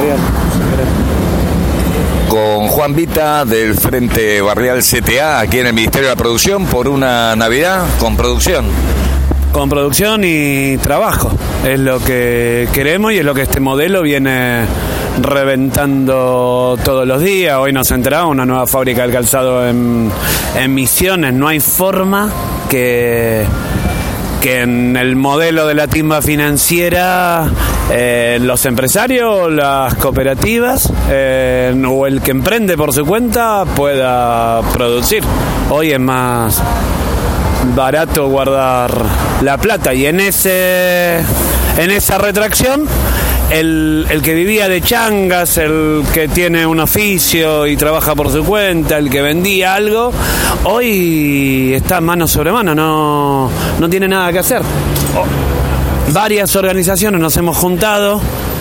barrial. Con Juan Vita del Frente Barrial CTA, aquí en el Ministerio de la Producción, por una Navidad con producción. Con producción y trabajo, es lo que queremos y es lo que este modelo viene reventando todos los días. Hoy nos enteramos, una nueva fábrica del calzado en Misiones. No hay forma que en el modelo de la timba financiera los empresarios, las cooperativas o el que emprende por su cuenta pueda producir. Hoy es más barato guardar la plata y en esa retracción el que vivía de changas, el que tiene un oficio y trabaja por su cuenta, el que vendía algo, hoy está mano sobre mano, no tiene nada que hacer. Varias organizaciones nos hemos juntado,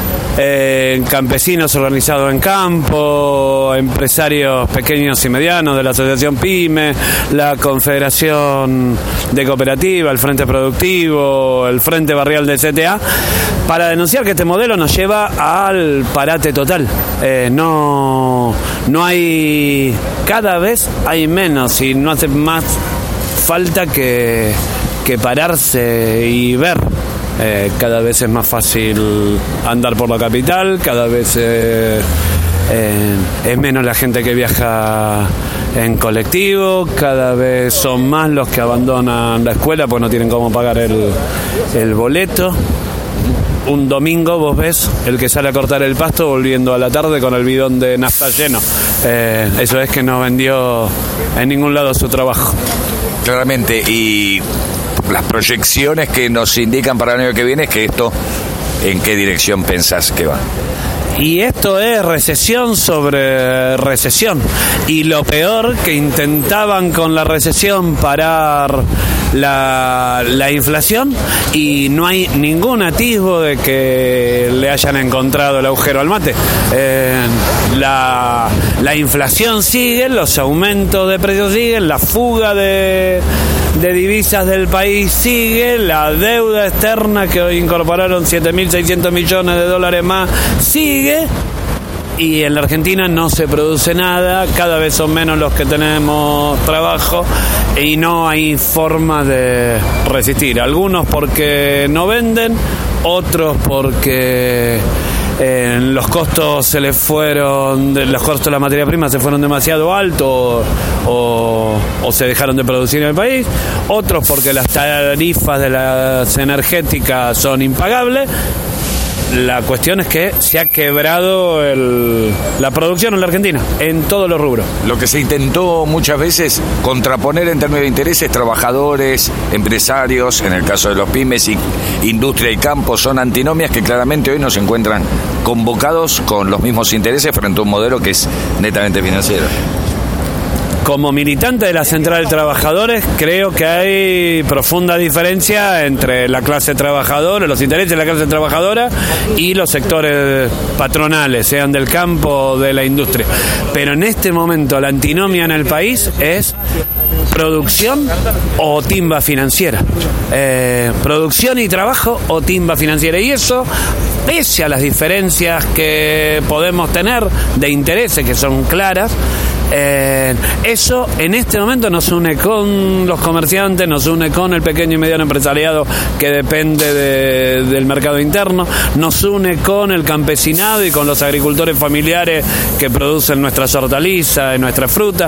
campesinos organizados en campo, empresarios pequeños y medianos de la Asociación PYME, la Confederación de Cooperativa, el Frente Productivo, el Frente Barrial de CTA, para denunciar que este modelo nos lleva al parate total. No hay, cada vez hay menos y no hace más falta que pararse y ver. Cada vez es más fácil andar por la capital, cada vez es menos la gente que viaja en colectivo, cada vez son más los que abandonan la escuela pues no tienen cómo pagar el boleto. Un domingo vos ves el que sale a cortar el pasto volviendo a la tarde con el bidón de nafta lleno. Eso es que no vendió en ningún lado su trabajo. Claramente, y las proyecciones que nos indican para el año que viene es que esto, ¿en qué dirección pensás que va? Y esto es recesión sobre recesión. Y lo peor, que intentaban con la recesión parar la inflación y no hay ningún atisbo de que le hayan encontrado el agujero al mate. La inflación sigue, los aumentos de precios siguen, la fuga de divisas del país sigue, la deuda externa que hoy incorporaron 7.600 millones de dólares más sigue, y en la Argentina no se produce nada, cada vez son menos los que tenemos trabajo y no hay forma de resistir. Algunos porque no venden, otros porque los costos se les fueron, los costos de la materia prima se fueron demasiado altos o se dejaron de producir en el país, otros porque las tarifas de las energéticas son impagables. La cuestión es que se ha quebrado la producción en la Argentina, en todos los rubros. Lo que se intentó muchas veces contraponer en términos de intereses, trabajadores, empresarios, en el caso de los pymes, y industria y campo, son antinomias que claramente hoy no se encuentran convocados con los mismos intereses frente a un modelo que es netamente financiero. Como militante de la Central de Trabajadores, creo que hay profunda diferencia entre la clase trabajadora, los intereses de la clase trabajadora y los sectores patronales, sean del campo o de la industria. Pero en este momento la antinomia en el país es producción o timba financiera. Producción y trabajo o timba financiera. Y eso, pese a las diferencias que podemos tener de intereses que son claras, eso en este momento nos une con los comerciantes, nos une con el pequeño y mediano empresariado que depende del mercado interno, nos une con el campesinado y con los agricultores familiares que producen nuestras hortalizas y nuestra fruta,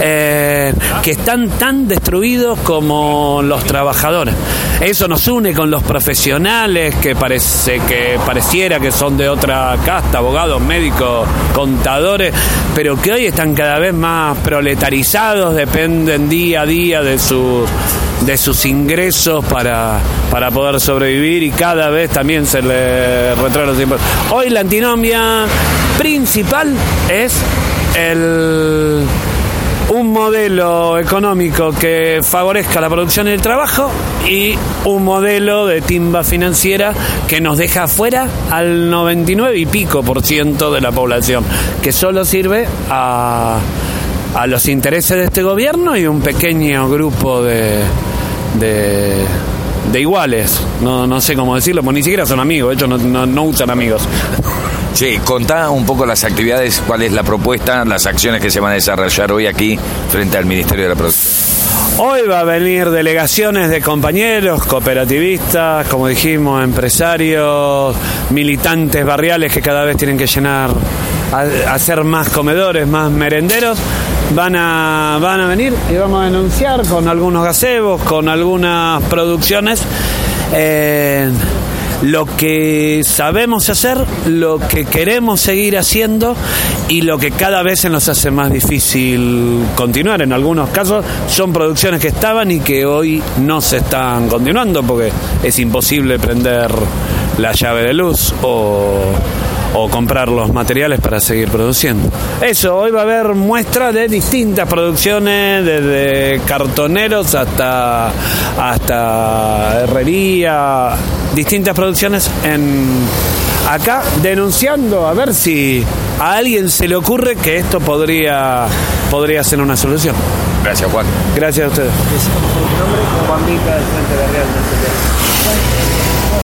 que están tan destruidos como los trabajadores. Eso nos une con los profesionales que pareciera que son de otra casta, abogados, médicos, contadores, pero que hoy están cada vez más proletarizados, dependen día a día de sus ingresos para poder sobrevivir, y cada vez también se le retraen los impuestos. Hoy la antinomia principal es un modelo económico que favorezca la producción y el trabajo y un modelo de timba financiera que nos deja afuera al 99 y pico % de la población, que solo sirve a los intereses de este gobierno y un pequeño grupo de iguales. No sé cómo decirlo, porque ni siquiera son amigos, ellos no usan amigos. Sí, contá un poco las actividades, cuál es la propuesta, las acciones que se van a desarrollar hoy aquí frente al Ministerio de la Producción. Hoy va a venir delegaciones de compañeros, cooperativistas, como dijimos, empresarios, militantes barriales que cada vez tienen que llenar, hacer más comedores, más merenderos. Van a venir y vamos a denunciar con algunos gazebos, con algunas producciones, lo que sabemos hacer, lo que queremos seguir haciendo y lo que cada vez se nos hace más difícil continuar. En algunos casos son producciones que estaban y que hoy no se están continuando porque es imposible prender la llave de luz o comprar los materiales para seguir produciendo. Eso, hoy va a haber muestras de distintas producciones, desde cartoneros hasta herrería, distintas producciones acá, denunciando a ver si a alguien se le ocurre que esto podría ser una solución. Gracias, Juan. Gracias a ustedes. ¿Tu nombre? Juan Mica, del Frente Barrial.